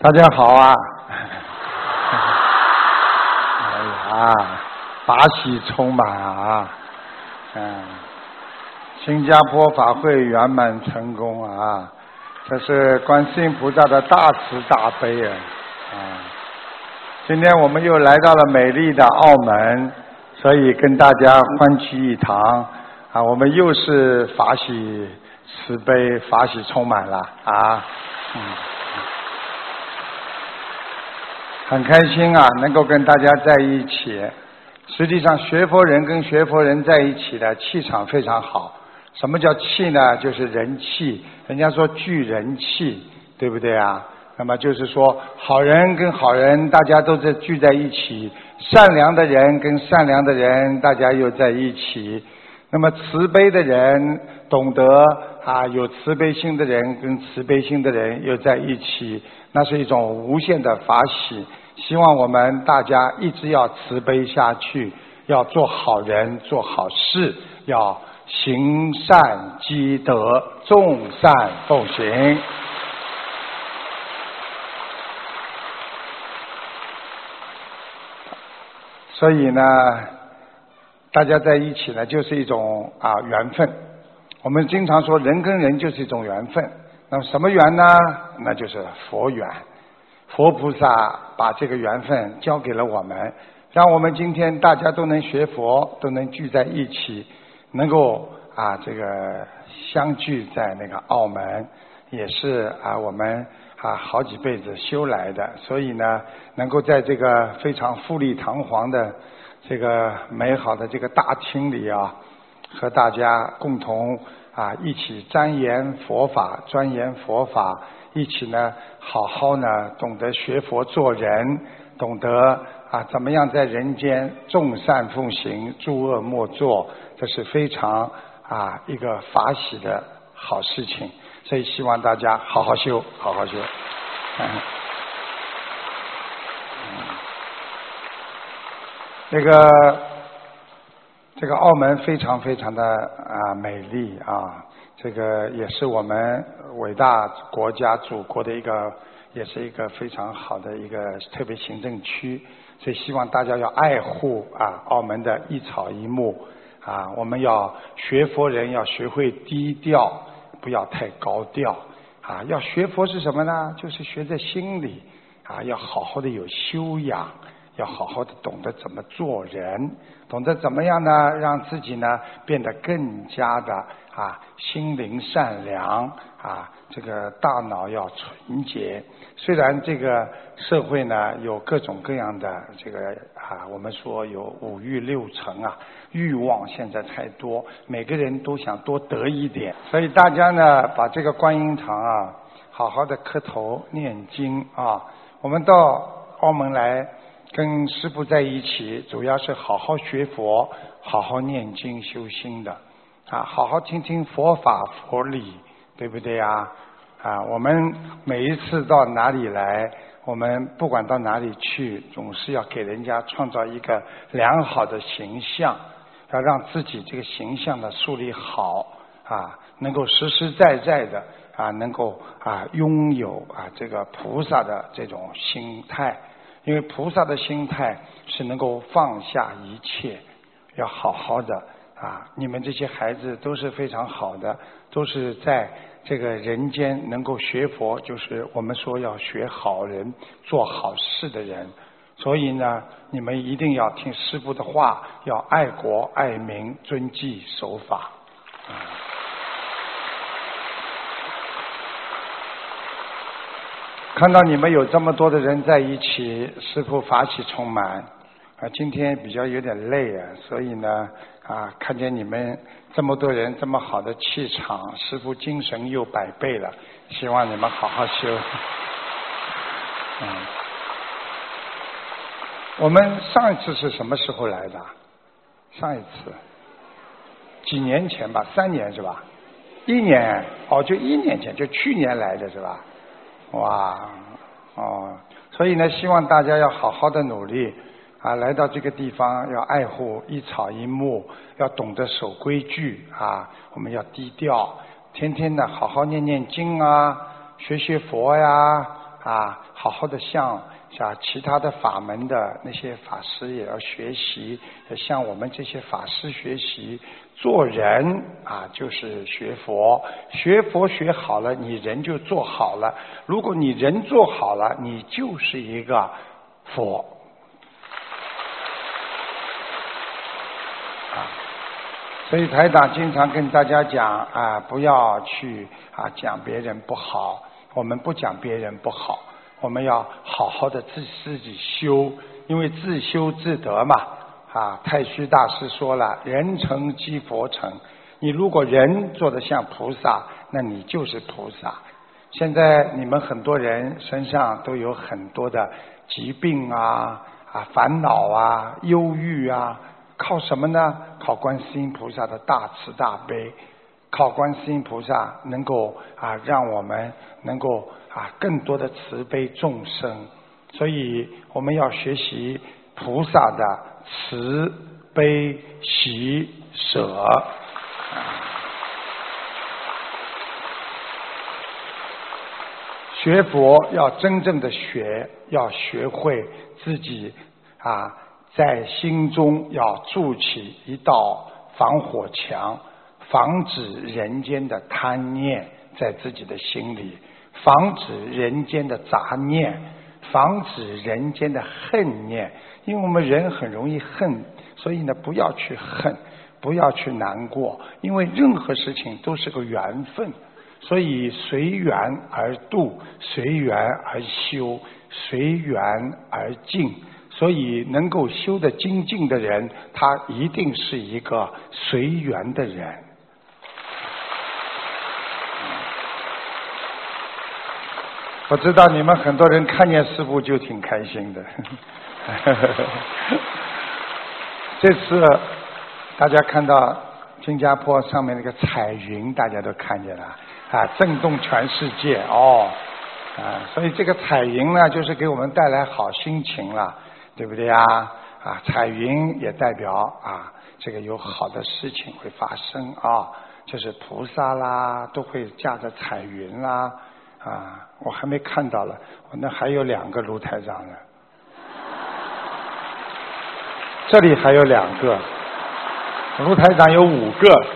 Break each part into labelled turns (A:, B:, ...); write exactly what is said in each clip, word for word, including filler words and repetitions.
A: 大家好啊！哎呀，法喜充满啊！嗯，新加坡法会圆满成功啊！这是观世音菩萨的大慈大悲啊！啊，今天我们又来到了美丽的澳门，所以跟大家欢聚一堂啊！我们又是法喜慈悲，法喜充满了啊！嗯。很开心啊，能够跟大家在一起。实际上，学佛人跟学佛人在一起的气场非常好。什么叫气呢？就是人气。人家说聚人气，对不对啊？那么就是说，好人跟好人，大家都在聚在一起；善良的人跟善良的人，大家又在一起。那么慈悲的人，懂得啊，有慈悲心的人跟慈悲心的人又在一起。那是一种无限的法喜，希望我们大家一直要慈悲下去，要做好人，做好事，要行善积德，众善奉行。所以呢，大家在一起呢，就是一种啊缘分。我们经常说，人跟人就是一种缘分。那么什么缘呢？那就是佛缘。佛菩萨把这个缘分交给了我们，让我们今天大家都能学佛，都能聚在一起，能够啊这个相聚在那个澳门，也是啊我们啊好几辈子修来的，所以呢，能够在这个非常富丽堂皇的这个美好的这个大厅里啊，和大家共同啊，一起钻研佛法，钻研佛法，一起呢，好好呢，懂得学佛做人，懂得啊，怎么样在人间众善奉行，诸恶莫作，这是非常啊一个法喜的好事情。所以希望大家好好修，好好修。嗯，这个。这个澳门非常非常的啊美丽啊，这个也是我们伟大国家祖国的一个，也是一个非常好的一个特别行政区，所以希望大家要爱护啊澳门的一草一木啊，我们要学佛人要学会低调，不要太高调啊，要学佛是什么呢？就是学在心里啊，要好好的有修养。要好好的懂得怎么做人，懂得怎么样呢，让自己呢变得更加的啊心灵善良啊，这个大脑要纯洁。虽然这个社会呢有各种各样的这个啊，我们说有五欲六尘啊，欲望现在太多，每个人都想多得一点，所以大家呢把这个观音堂啊好好的磕头念经啊，我们到澳门来。跟师父在一起，主要是好好学佛，好好念经修心的，啊，好好听听佛法佛理，对不对啊？啊，我们每一次到哪里来，我们不管到哪里去，总是要给人家创造一个良好的形象，要让自己这个形象的树立好，啊，能够实实在在的啊，能够啊拥有啊这个菩萨的这种心态。因为菩萨的心态是能够放下一切，要好好的啊！你们这些孩子都是非常好的，都是在这个人间能够学佛，就是我们说要学好人、做好事的人。所以呢，你们一定要听师父的话，要爱国爱民、遵纪守法。啊看到你们有这么多的人在一起，师父法喜充满啊！今天比较有点累啊，所以呢啊，看见你们这么多人这么好的气场，师父精神又百倍了，希望你们好好修。嗯，我们上一次是什么时候来的？上一次几年前吧，三年是吧？一年哦，就一年前，就去年来的是吧？哇，哦，所以呢，希望大家要好好的努力啊，来到这个地方要爱护一草一木，要懂得守规矩啊，我们要低调，天天的好好念念经啊，学学佛呀， 啊，好好的向像其他的法门的那些法师也要学习，也向我们这些法师学习。做人啊，就是学佛，学佛学好了，你人就做好了。如果你人做好了，你就是一个佛。啊，所以台长经常跟大家讲啊，不要去啊讲别人不好，我们不讲别人不好，我们要好好的自自己修，因为自修自得嘛。啊，太虚大师说了，人成即佛成。你如果人做得像菩萨，那你就是菩萨。现在你们很多人身上都有很多的疾病啊、啊烦恼啊、忧郁啊，靠什么呢？靠观世音菩萨的大慈大悲，靠观世音菩萨能够啊让我们能够啊更多的慈悲众生。所以我们要学习菩萨的慈悲喜舍。学佛要真正的学，要学会自己啊，在心中要筑起一道防火墙，防止人间的贪念在自己的心里，防止人间的杂念，防止人间的恨念。因为我们人很容易恨，所以呢，不要去恨，不要去难过，因为任何事情都是个缘分。所以随缘而度，随缘而修，随缘而静。所以能够修得精进的人，他一定是一个随缘的人。我知道你们很多人看见师父就挺开心的。这次大家看到新加坡上面那个彩云，大家都看见了啊，震动全世界哦啊，所以这个彩云呢，就是给我们带来好心情了，对不对啊？啊，彩云也代表啊，这个有好的事情会发生啊，就是菩萨啦，都会驾着彩云啦啊，我还没看到了，我那还有两个卢台长呢。这里还有两个，卢台长有五个。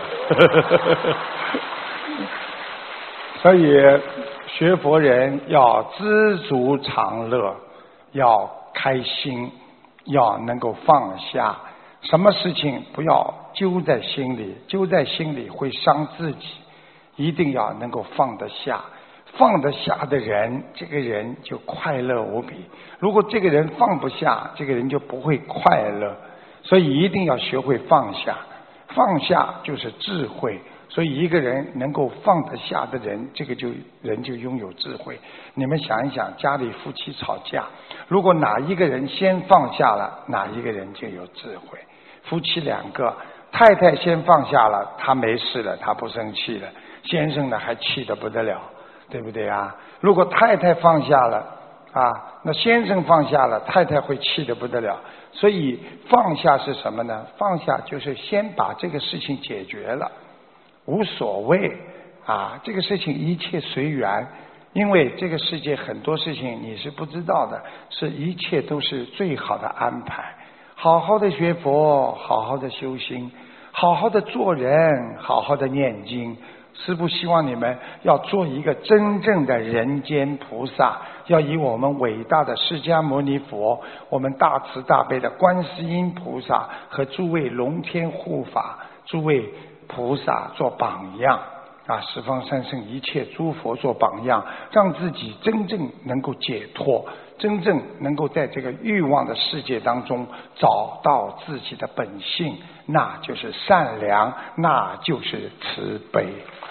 A: 所以学佛人要知足常乐，要开心，要能够放下，什么事情不要揪在心里，揪在心里会伤自己，一定要能够放得下。放得下的人，这个人就快乐无比。如果这个人放不下，这个人就不会快乐。所以一定要学会放下，放下就是智慧。所以一个人能够放得下的人，这个就人就拥有智慧。你们想一想，家里夫妻吵架，如果哪一个人先放下了，哪一个人就有智慧。夫妻两个，太太先放下了，她没事了，她不生气了，先生呢还气得不得了，对不对啊？如果太太放下了啊，那先生放下了，太太会气得不得了。所以放下是什么呢？放下就是先把这个事情解决了，无所谓啊，这个事情一切随缘。因为这个世界很多事情你是不知道的，是一切都是最好的安排。好好的学佛，好好的修心，好好的做人，好好的念经。师父希望你们要做一个真正的人间菩萨，要以我们伟大的释迦牟尼佛，我们大慈大悲的观世音菩萨和诸位龙天护法、诸位菩萨做榜样啊，十方三圣一切诸佛做榜样，让自己真正能够解脱，真正能够在这个欲望的世界当中找到自己的本性，那就是善良，那就是慈悲。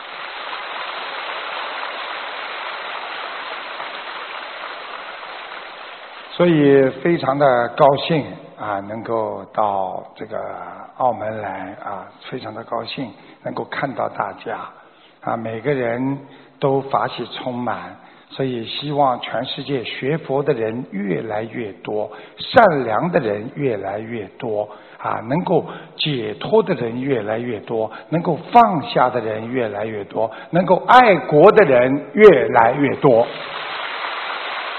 A: 所以非常的高兴啊，能够到这个澳门来啊，非常的高兴能够看到大家啊，每个人都法喜充满，所以希望全世界学佛的人越来越多，善良的人越来越多啊，能够解脱的人越来越多，能够放下的人越来越多，能够爱国的人越来越多。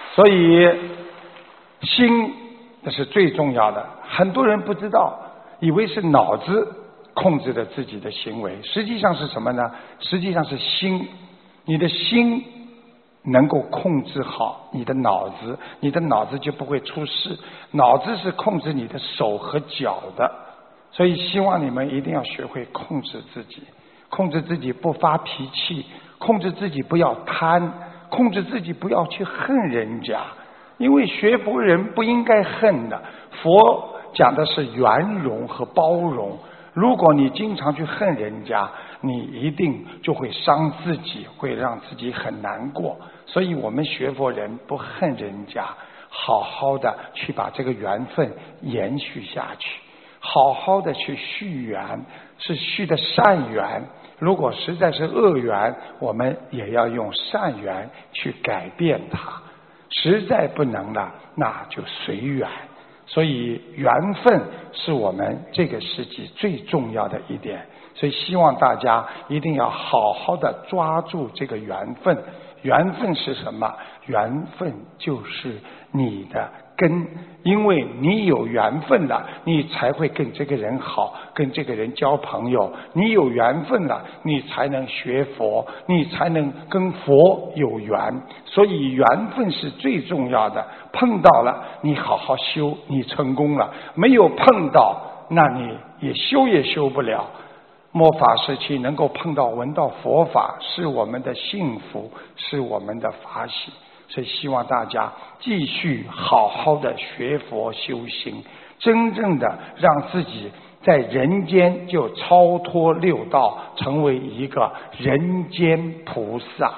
A: 所以心那是最重要的，很多人不知道，以为是脑子控制了自己的行为，实际上是什么呢？实际上是心，你的心能够控制好你的脑子，你的脑子就不会出事。脑子是控制你的手和脚的，所以希望你们一定要学会控制自己，控制自己不发脾气，控制自己不要贪，控制自己不要去恨人家，因为学佛人不应该恨的。佛讲的是圆融和包容，如果你经常去恨人家，你一定就会伤自己，会让自己很难过。所以我们学佛人不恨人家，好好的去把这个缘分延续下去，好好的去续缘，是续的善缘。如果实在是恶缘，我们也要用善缘去改变它，实在不能了，那就随缘。所以缘分是我们这个世纪最重要的一点，所以希望大家一定要好好的抓住这个缘分。缘分是什么？缘分就是你的根，因为你有缘分了，你才会跟这个人好，跟这个人交朋友。你有缘分了，你才能学佛，你才能跟佛有缘。所以缘分是最重要的，碰到了你好好修，你成功了；没有碰到，那你也修也修不了。末法时期能够碰到闻到佛法，是我们的幸福，是我们的法喜。所以希望大家继续好好的学佛修行，真正的让自己在人间就超脱六道，成为一个人间菩萨。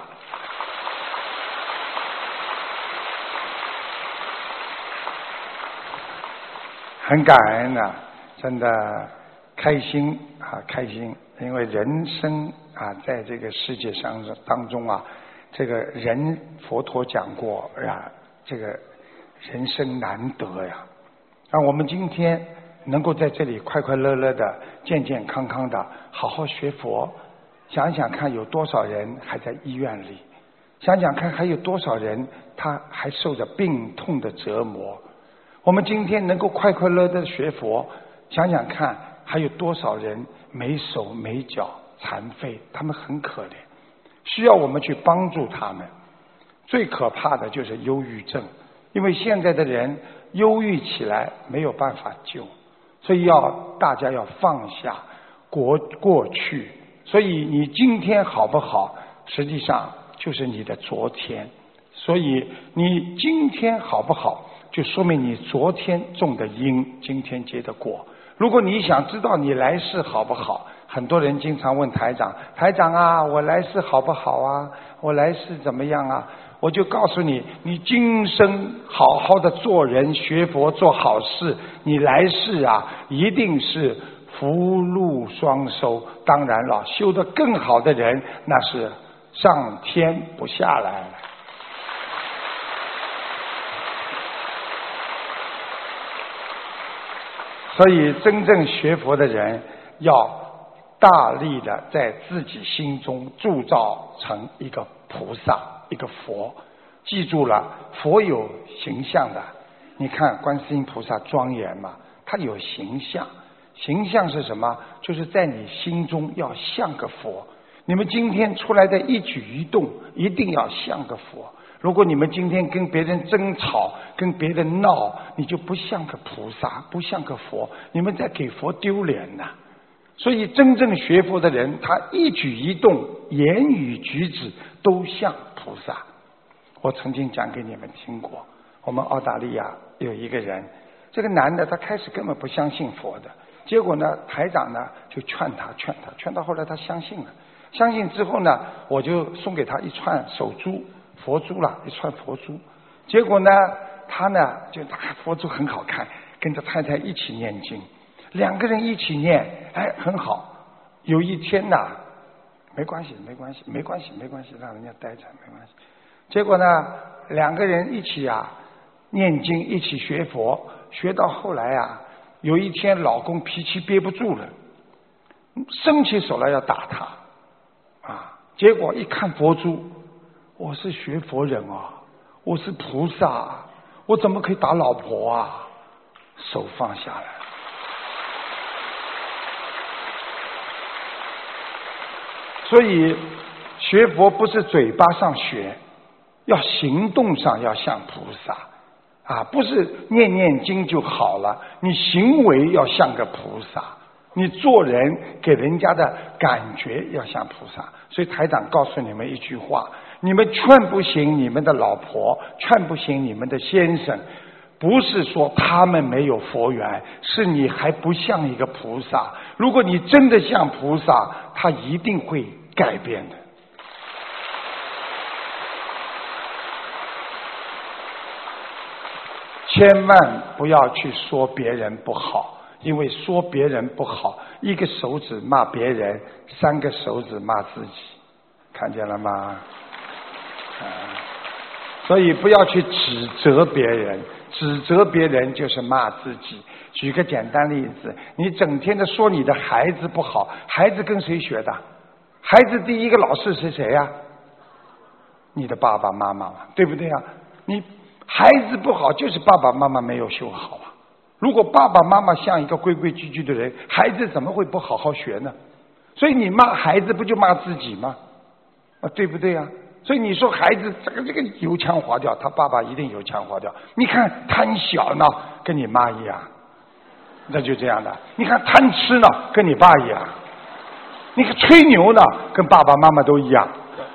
A: 很感恩啊，真的开心啊，开心！因为人生啊，在这个世界上当中啊，这个人佛陀讲过呀，这个人生难得呀。啊，我们今天能够在这里快快乐乐的、健健康康的好好学佛，想想看有多少人还在医院里，想想看还有多少人他还受着病痛的折磨。我们今天能够快快乐乐的学佛，想想看还有多少人没手没脚残废，他们很可怜，需要我们去帮助他们。最可怕的就是忧郁症，因为现在的人忧郁起来没有办法救，所以要大家要放下过过去。所以你今天好不好，实际上就是你的昨天。所以你今天好不好，就说明你昨天种的因，今天结的果。如果你想知道你来世好不好，很多人经常问台长，台长啊，我来世好不好啊？我来世怎么样啊？我就告诉你，你今生好好的做人学佛做好事，你来世啊一定是福禄双收。当然了，修得更好的人，那是上天不下来。所以真正学佛的人要大力的在自己心中铸造成一个菩萨，一个佛。记住了，佛有形象的，你看观世音菩萨庄严嘛，他有形象。形象是什么？就是在你心中要像个佛。你们今天出来的一举一动一定要像个佛。如果你们今天跟别人争吵，跟别人闹，你就不像个菩萨，不像个佛，你们在给佛丢脸呐。所以真正学佛的人，他一举一动言语举止都像菩萨。我曾经讲给你们听过，我们澳大利亚有一个人，这个男的他开始根本不相信佛的，结果呢台长呢就劝他劝他劝到后来他相信了。相信之后呢，我就送给他一串手珠，佛珠了，一串佛珠。结果呢他呢就拿佛珠很好看，跟着太太一起念经，两个人一起念，哎很好。有一天呢，没关系没关系没关系没关系，让人家待着没关系。结果呢两个人一起啊念经，一起学佛，学到后来啊，有一天老公脾气憋不住了，伸起手来要打他啊！结果一看佛珠，我是学佛人啊， 我是菩萨，我怎么可以打老婆啊？手放下来。所以学佛不是嘴巴上学，要行动上要像菩萨啊，不是念念经就好了，你行为要像个菩萨，你做人给人家的感觉要像菩萨。所以台长告诉你们一句话，你们劝不醒你们的老婆，劝不醒你们的先生，不是说他们没有佛缘，是你还不像一个菩萨。如果你真的像菩萨，他一定会改变的。千万不要去说别人不好，因为说别人不好，一个手指骂别人，三个手指骂自己，看见了吗？啊，所以不要去指责别人，指责别人就是骂自己。举个简单例子，你整天的说你的孩子不好，孩子跟谁学的？孩子第一个老师是谁呀？你的爸爸妈妈嘛，对不对呀？你孩子不好，就是爸爸妈妈没有修好啊。如果爸爸妈妈像一个规规矩矩的人，孩子怎么会不好好学呢？所以你骂孩子不就骂自己吗？啊，对不对呀？所以你说孩子这个这个油腔滑调，他爸爸一定油腔滑调。你看贪小呢，跟你妈一样，那就这样的。你看贪吃呢，跟你爸一样。你看吹牛呢，跟爸爸妈妈都一样。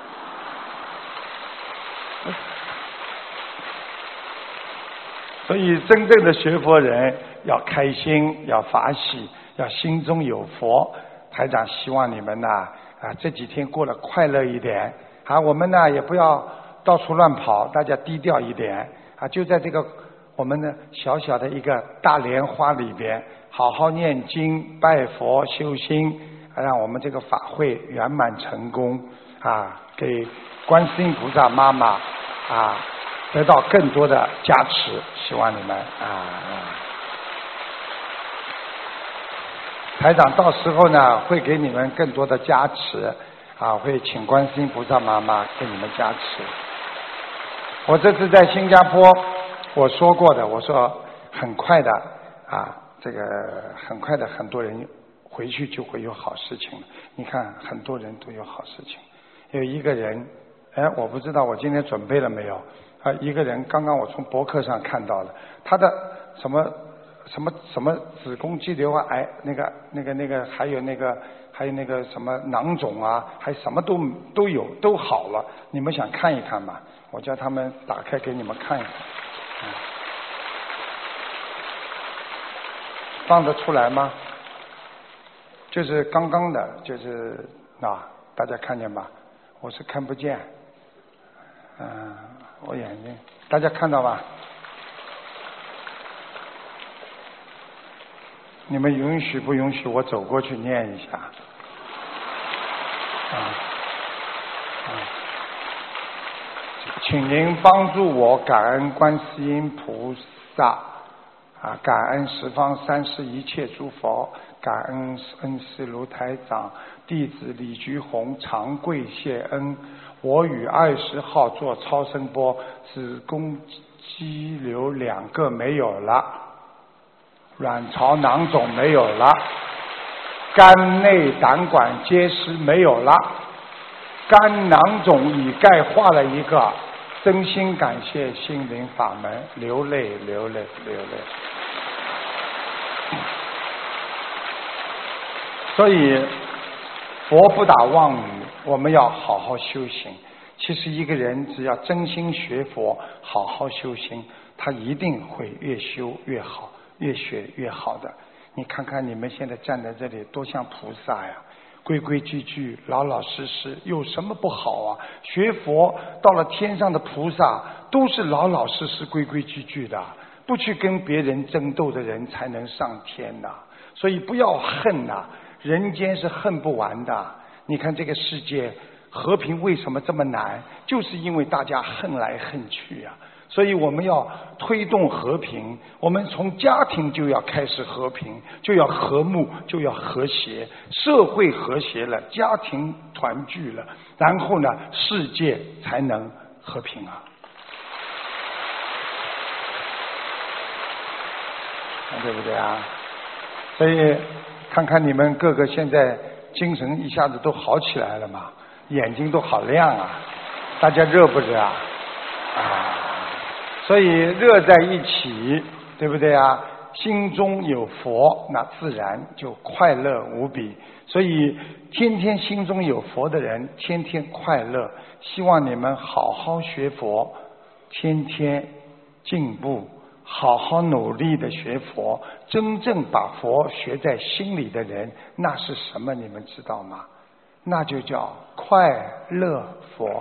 A: 所以真正的学佛人要开心，要法喜，要心中有佛。台长希望你们呢啊这几天过得快乐一点啊，我们呢也不要到处乱跑，大家低调一点啊，就在这个我们的小小的一个大莲花里边，好好念经拜佛修心，让我们这个法会圆满成功啊，给观世音菩萨妈妈啊得到更多的加持，希望你们啊，台长到时候呢会给你们更多的加持啊，会请观世音菩萨妈妈给你们加持。我这次在新加坡我说过的，我说很快的啊，这个很快的很多人回去就会有好事情了。你看很多人都有好事情，有一个人，哎，我不知道我今天准备了没有啊？一个人刚刚我从博客上看到了，他的什么什么什么子宫肌瘤癌，那个那个那个还有那个还有那个什么囊肿啊，还什么都都有都好了。你们想看一看吗？我叫他们打开给你们看一看，嗯、放得出来吗？就是刚刚的，就是啊，大家看见吧？我是看不见，嗯、呃，我眼睛，大家看到吧？你们允许不允许我走过去念一下？啊，啊，请您帮助我感恩观世音菩萨，啊，感恩十方三世一切诸佛，感恩恩师卢台长，弟子李菊红长跪谢恩。我与二十号做超声波，子宫肌瘤两个没有了，卵巢囊肿没有了，肝内胆管结石没有了，肝囊肿已钙化了一个，真心感谢心灵法门，流泪流泪流泪。所以佛不打妄语，我们要好好修行。其实一个人只要真心学佛，好好修行，他一定会越修越好，越学越好的。你看看你们现在站在这里多像菩萨呀，规规矩矩老老实实，有什么不好啊？学佛到了天上的菩萨都是老老实实规规矩矩的，不去跟别人争斗的人才能上天呐。所以不要恨呐，人间是恨不完的。你看这个世界和平为什么这么难，就是因为大家恨来恨去啊。所以我们要推动和平，我们从家庭就要开始和平，就要和睦，就要和谐，社会和谐了，家庭团聚了，然后呢世界才能和平啊。 对不对啊？所以看看你们个个现在精神一下子都好起来了嘛，眼睛都好亮啊，大家热不热啊？啊，所以热在一起，对不对啊？心中有佛，那自然就快乐无比。所以天天心中有佛的人，天天快乐。希望你们好好学佛，天天进步，好好努力的学佛。真正把佛学在心里的人，那是什么？你们知道吗？那就叫快乐佛。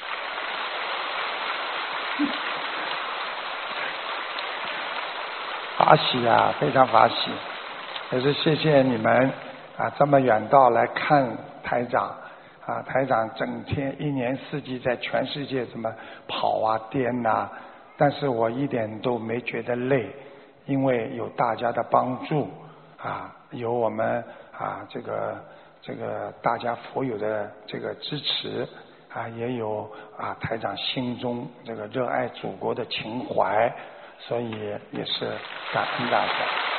A: 法喜啊，非常法喜，也是谢谢你们啊，这么远道来看台长啊，台长整天一年四季在全世界这么跑啊颠呐，但是我一点都没觉得累，因为有大家的帮助啊，有我们啊这个这个大家佛友的这个支持啊，也有啊台长心中这个热爱祖国的情怀。所以也是感恩大家。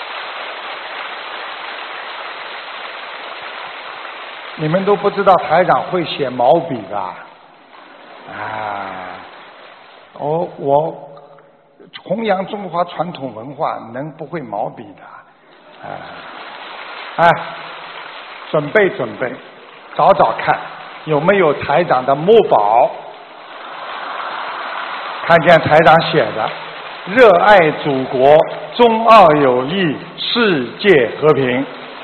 A: 你们都不知道台长会写毛笔吧？啊，我我弘扬中华传统文化，能不会毛笔的？啊，哎，准备准备，找找看有没有台长的墨宝。看见台长写的。热爱祖国，中澳友谊，世界和平。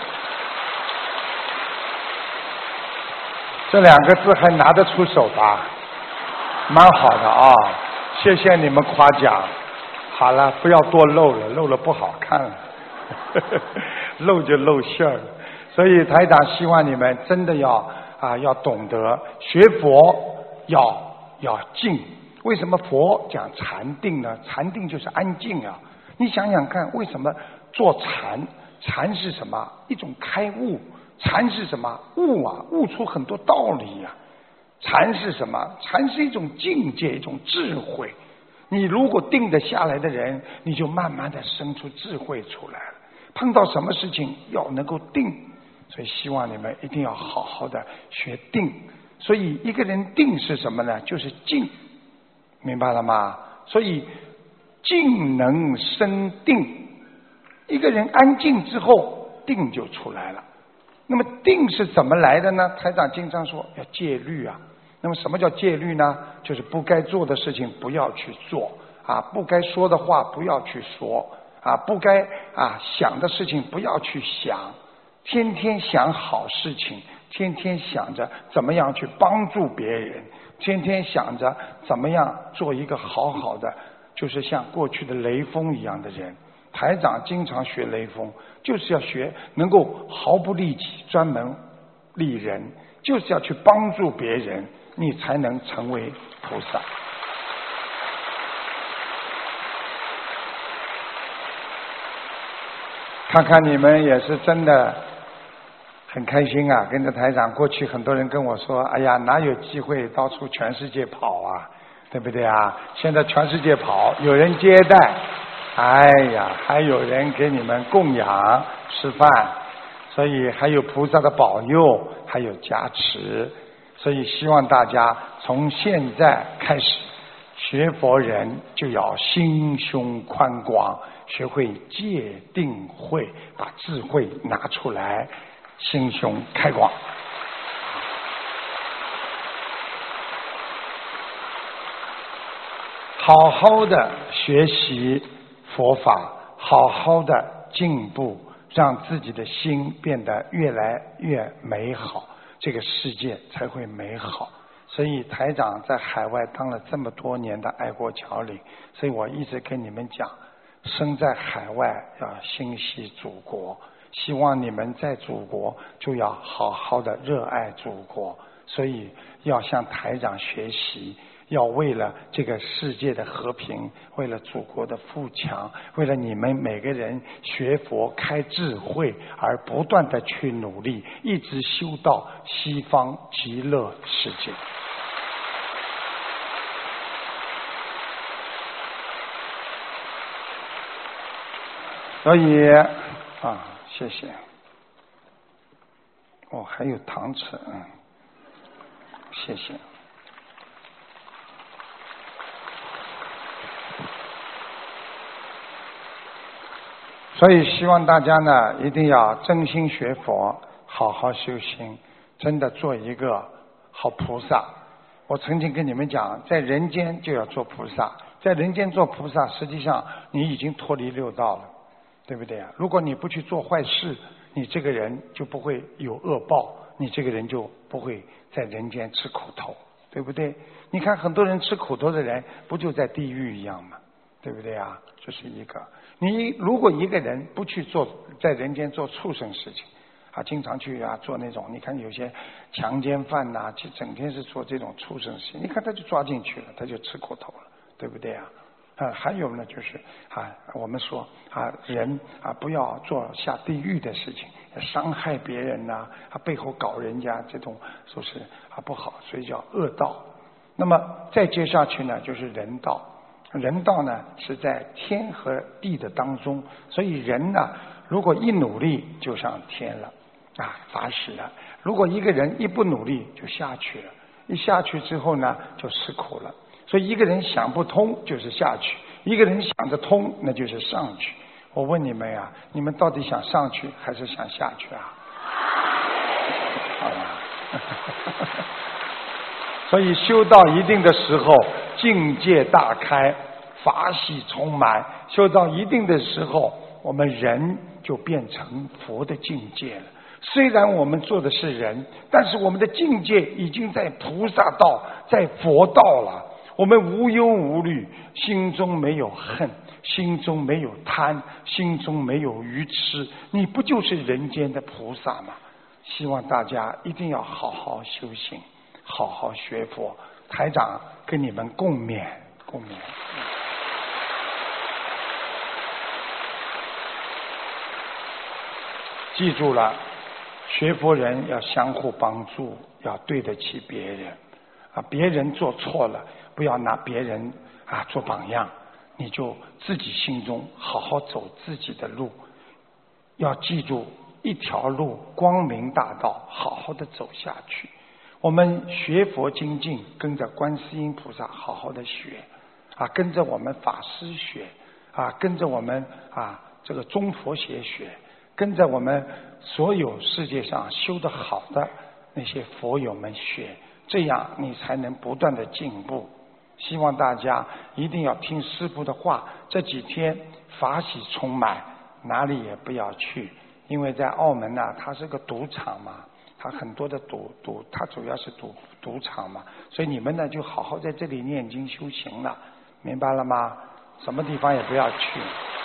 A: 这两个字还拿得出手吧？蛮好的啊，谢谢你们夸奖。好了，不要多露了，露了不好看了，露就露馅了。所以台长希望你们真的要啊，要懂得学佛，要要静。为什么佛讲禅定呢？禅定就是安静啊！你想想看，为什么做禅？禅是什么？一种开悟。禅是什么？悟啊，悟出很多道理呀、啊。禅是什么？禅是一种境界，一种智慧。你如果定得下来的人，你就慢慢的生出智慧出来了。碰到什么事情要能够定，所以希望你们一定要好好的学定。所以一个人定是什么呢？就是静。明白了吗？所以静能生定，一个人安静之后，定就出来了。那么定是怎么来的呢？台长经常说要戒律啊。那么什么叫戒律呢？就是不该做的事情不要去做啊，不该说的话不要去说啊，不该啊想的事情不要去想，天天想好事情，天天想着怎么样去帮助别人。天天想着怎么样做一个好好的，就是像过去的雷锋一样的人。台长经常学雷锋，就是要学能够毫不利己，专门利人，就是要去帮助别人，你才能成为菩萨。看看你们也是真的很开心啊，跟着台长。过去很多人跟我说，哎呀，哪有机会到处全世界跑啊，对不对啊？现在全世界跑，有人接待，哎呀，还有人给你们供养吃饭，所以还有菩萨的保佑，还有加持。所以希望大家从现在开始学佛人就要心胸宽广，学会戒定慧，把智慧拿出来，心胸开广。好好的学习佛法，好好的进步，让自己的心变得越来越美好，这个世界才会美好。所以台长在海外当了这么多年的爱国侨领，所以我一直跟你们讲，身在海外要心系祖国，希望你们在祖国就要好好的热爱祖国，所以要向台长学习，要为了这个世界的和平，为了祖国的富强，为了你们每个人学佛开智慧而不断的去努力，一直修到西方极乐世界。 所以啊，谢谢。哦，还有糖吃，嗯，谢谢。所以希望大家呢，一定要真心学佛，好好修心，真的做一个好菩萨。我曾经跟你们讲，在人间就要做菩萨，在人间做菩萨，实际上你已经脱离六道了，对不对啊？如果你不去做坏事，你这个人就不会有恶报，你这个人就不会在人间吃苦头，对不对？你看很多人吃苦头的人，不就在地狱一样吗？对不对啊？这是一个。你如果一个人不去做在人间做畜生事情啊，经常去啊做那种，你看有些强奸犯呐、啊，就整天是做这种畜生事情，你看他就抓进去了，他就吃苦头了，对不对啊？啊，还有呢，就是啊，我们说啊，人啊不要做下地狱的事情，伤害别人呐、啊，啊背后搞人家这种说是啊不好，所以叫恶道。那么再接下去呢，就是人道。人道呢是在天和地的当中，所以人呢如果一努力就上天了啊，法喜了。如果一个人一不努力就下去了，一下去之后呢就吃苦了。所以一个人想不通就是下去，一个人想得通那就是上去。我问你们呀，你们到底想上去还是想下去啊？好吧。所以修到一定的时候，境界大开，法喜充满。修到一定的时候，我们人就变成佛的境界了。虽然我们做的是人，但是我们的境界已经在菩萨道，在佛道了。我们无忧无虑，心中没有恨，心中没有贪，心中没有愚痴，你不就是人间的菩萨吗？希望大家一定要好好修行，好好学佛。台长跟你们共勉共勉。记住了，学佛人要相互帮助，要对得起别人啊！别人做错了，不要拿别人啊做榜样，你就自己心中好好走自己的路。要记住，一条路光明大道，好好的走下去。我们学佛精进，跟着观世音菩萨好好的学啊，跟着我们法师学啊，跟着我们啊这个中佛学学，跟着我们所有世界上修得好的那些佛友们学，这样你才能不断的进步。希望大家一定要听师父的话，这几天法喜充满，哪里也不要去，因为在澳门呢、啊，它是个赌场嘛，它很多的赌赌，它主要是赌赌场嘛，所以你们呢就好好在这里念经修行了，明白了吗？什么地方也不要去。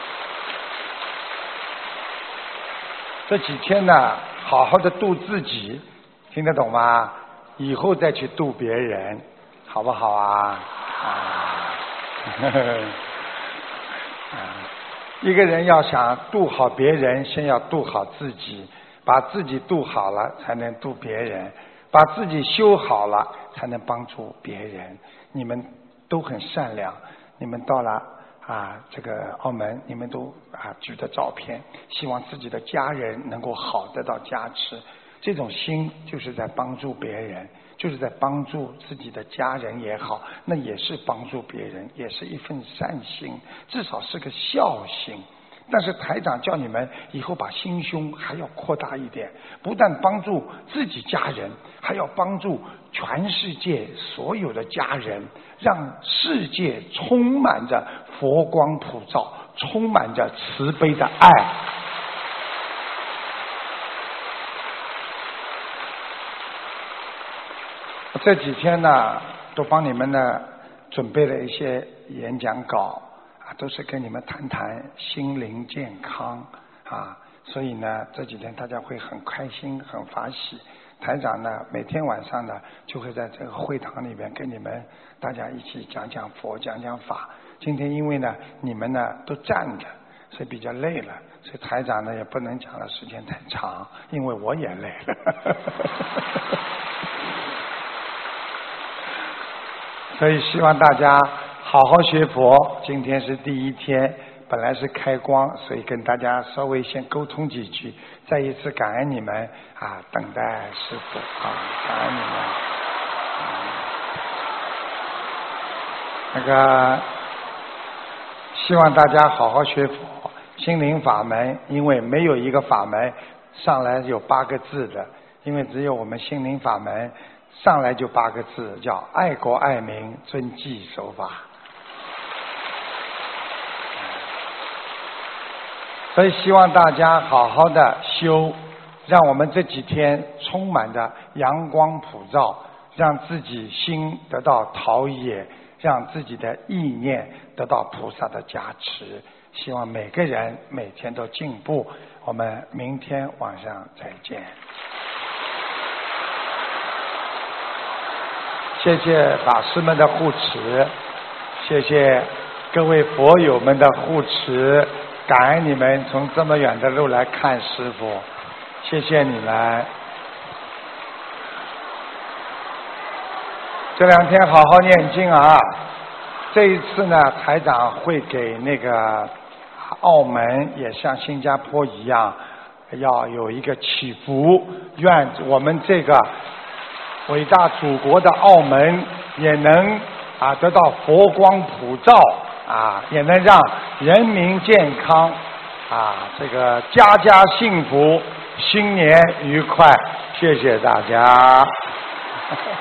A: 这几天呢，好好的度自己，听得懂吗？以后再去度别人，好不好啊？啊，呵呵啊，一个人要想度好别人，先要度好自己，把自己度好了，才能度别人，把自己修好了，才能帮助别人。你们都很善良，你们到了啊，这个澳门，你们都啊举的照片，希望自己的家人能够好，得到加持。这种心就是在帮助别人，就是在帮助自己的家人也好，那也是帮助别人，也是一份善心，至少是个孝心。但是台长叫你们以后把心胸还要扩大一点，不但帮助自己家人，还要帮助全世界所有的家人，让世界充满着佛光普照，充满着慈悲的爱。这几天呢，都帮你们呢准备了一些演讲稿啊，都是跟你们谈谈心灵健康啊，所以呢这几天大家会很开心很法喜。台长呢每天晚上呢就会在这个会堂里面跟你们大家一起讲讲佛讲讲法。今天因为呢你们呢都站着，所以比较累了，所以台长呢也不能讲的时间太长，因为我也累了所以希望大家好好学佛，今天是第一天， 本来是开光，所以跟大家稍微先沟通几句。再一次感恩你们啊，等待师父啊，感恩你们。那个，希望大家好好学佛，心灵法门，因为没有一个法门上来有八个字的，因为只有我们心灵法门上来就八个字，叫爱国爱民，遵纪守法。所以希望大家好好的修，让我们这几天充满着阳光普照，让自己心得到陶冶，让自己的意念得到菩萨的加持。希望每个人每天都进步。我们明天晚上再见。谢谢法师们的护持，谢谢各位佛友们的护持，感恩你们从这么远的路来看师父，谢谢你们。这两天好好念经啊！这一次呢，台长会给那个澳门也像新加坡一样，要有一个祈福，愿我们这个伟大祖国的澳门也能啊得到佛光普照啊，也能让人民健康啊，这个家家幸福，新年愉快，谢谢大家。